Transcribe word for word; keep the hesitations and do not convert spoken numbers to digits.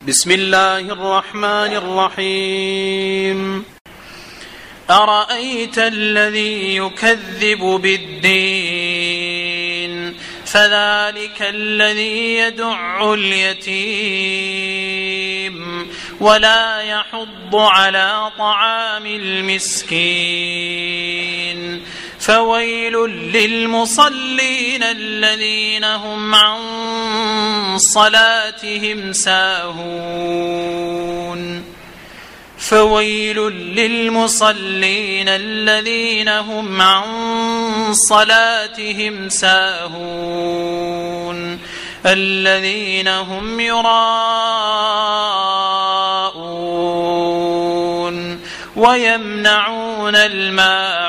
بسم الله الرحمن الرحيم أرأيت الذي يكذب بالدين فذلك الذي يدع اليتيم ولا يحض على طعام المسكين فويل للمصلين الذين هم عن صلاتهم ساهون فويل للمصلين الذين هم عن صلاتهم ساهون الذين هم يراءون ويمنعون الماعون